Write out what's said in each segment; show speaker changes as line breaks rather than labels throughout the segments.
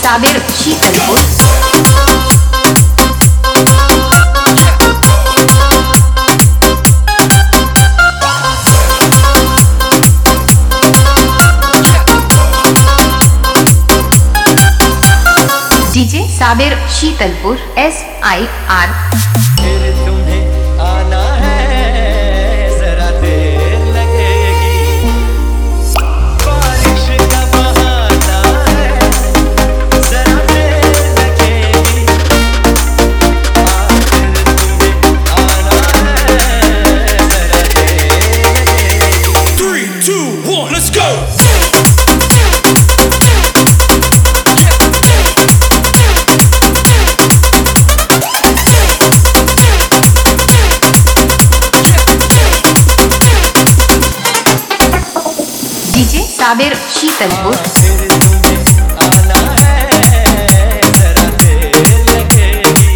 Sabir Sheetalpur. DJ Sabir Sheetalpur SIR।
फिर तुम्हें आना है, जरा देर लगेगी, बारिश का बहाना है, जरा देर लगेगी। फिर तुम्हें आना है, जरा देर लगेगी।
3, 2, 1, let's go!
DJ Sabir Sheetalpur.
फिर तुम्हें आना है, जरा देर लगेगी।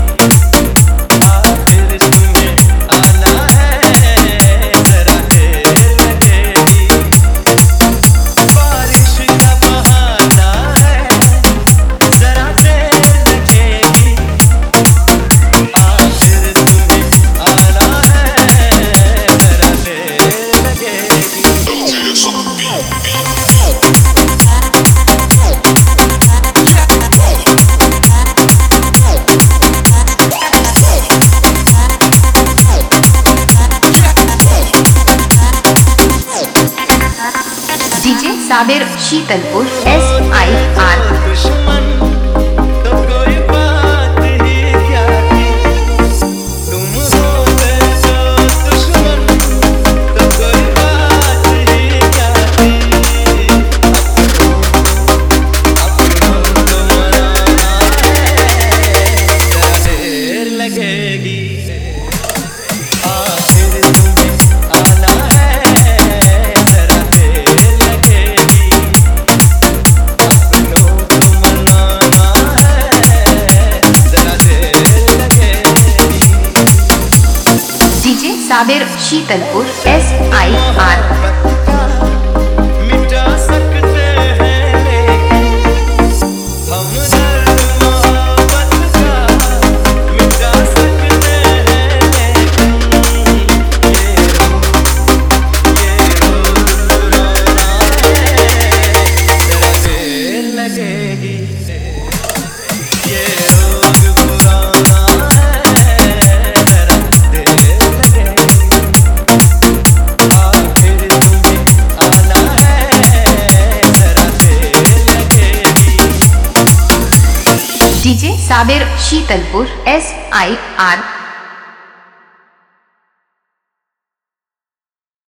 फिर तुम्हें आना है, जरा देर लगेगी, बारिश का बहाना है, जरा देर लगेगी। फिर तुम्हें आना है, जरा देर लगेगी।
DJ Sabir Sheetalpur SIR।
दुश्मन तो कोई बात ही क्या थी, तुम होते जो दुश्मन तो कोई बात ही क्या थी। अपनों को मनाना है, जरा देर लगेगी। फिर तुम्हें आना है, जरा देर लगेगी, अपनों को मनाना है, जरा देर लगेगी।
DJ Sabir Sheetalpur SIR।
मोहब्बत का मिटा सकते हैं, लेकिन हम दर्द मोहब्बत का मिटा सकते हैं, लेकिन ये रोज़ रोना है, जरा देर लगेगी। ये रोग पुराना है, जरा देर लगेगी। फिर तुम्हें आना है, जरा देर लगेगी।
DJ Sabir Sheetalpur SIR।